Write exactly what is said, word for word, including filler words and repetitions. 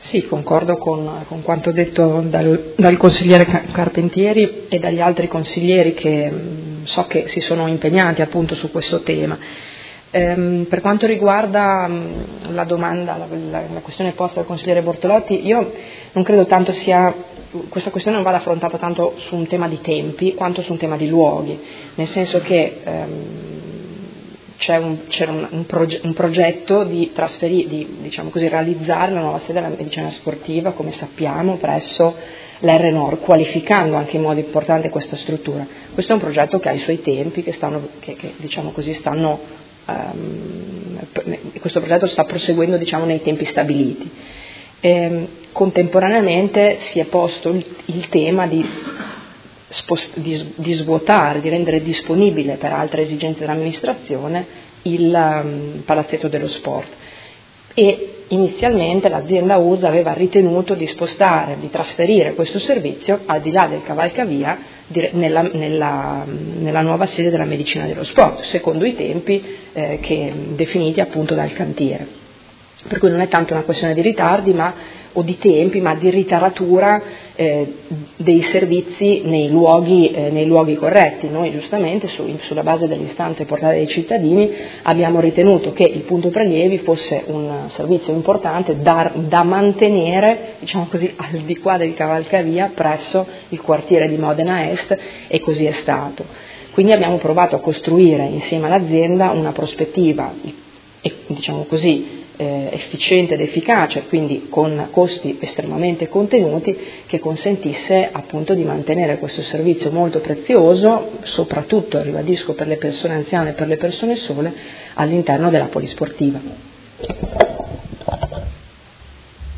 Sì, concordo con, con quanto detto dal, dal consigliere Carpentieri e dagli altri consiglieri che mh, so che si sono impegnati appunto su questo tema. Ehm, per quanto riguarda mh, la domanda, la, la, la questione posta dal consigliere Bortolotti, io non credo tanto sia, questa questione non vada affrontata tanto su un tema di tempi quanto su un tema di luoghi, nel senso che ehm, c'è, un, c'è un, un, proge- un progetto di trasferire, di diciamo così, realizzare la nuova sede della medicina sportiva, come sappiamo, presso l'R Nord, qualificando anche in modo importante questa struttura. Questo è un progetto che ha i suoi tempi, che, stanno, che, che diciamo così, stanno, um, questo progetto sta proseguendo diciamo, nei tempi stabiliti. E, contemporaneamente si è posto il, il tema di Spost- di, di svuotare, di rendere disponibile per altre esigenze dell'amministrazione il um, palazzetto dello sport, e inizialmente l'azienda U S aveva ritenuto di spostare, di trasferire questo servizio al di là del cavalcavia dire, nella, nella, nella nuova sede della medicina dello sport, secondo i tempi eh, che, definiti appunto dal cantiere. Per cui non è tanto una questione di ritardi ma, o di tempi, ma di ritaratura eh, dei servizi nei luoghi, eh, nei luoghi corretti. Noi giustamente su, sulla base delle istanze portate dai cittadini abbiamo ritenuto che il punto prelievi fosse un servizio importante da, da mantenere, diciamo così, al di qua del cavalcavia presso il quartiere di Modena Est, e così è stato. Quindi abbiamo provato a costruire insieme all'azienda una prospettiva, diciamo così, Eh, efficiente ed efficace, quindi con costi estremamente contenuti, che consentisse appunto di mantenere questo servizio molto prezioso, soprattutto, ribadisco, per le persone anziane e per le persone sole, all'interno della polisportiva.